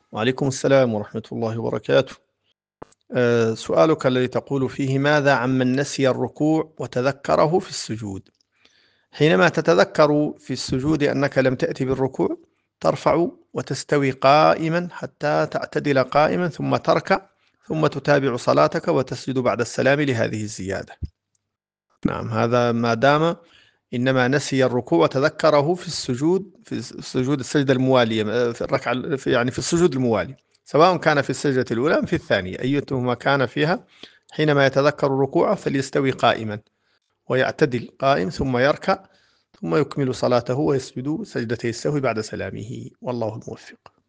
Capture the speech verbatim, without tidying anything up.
وعليكم السلام ورحمة الله وبركاته. آه، سؤالك الذي تقول فيه: ماذا عمن نسي الركوع وتذكره في السجود؟ حينما تتذكر في السجود أنك لم تأتي بالركوع، ترفع وتستوي قائما حتى تعتدل قائما، ثم تركع، ثم تتابع صلاتك وتسجد بعد السلام لهذه الزيادة. نعم، هذا ما دام إنما نسي الركوع وتذكره في السجود، في السجود السجدة الموالية، في الركعة في يعني في السجود الموالي، سواء كان في السجدة الأولى أم في الثانية، أيتهما كان فيها. حينما يتذكر الركوع فليستوي قائما ويعتدل قائم، ثم يركع، ثم يكمل صلاته ويسجد سجدتي السهو بعد سلامه، والله الموفق.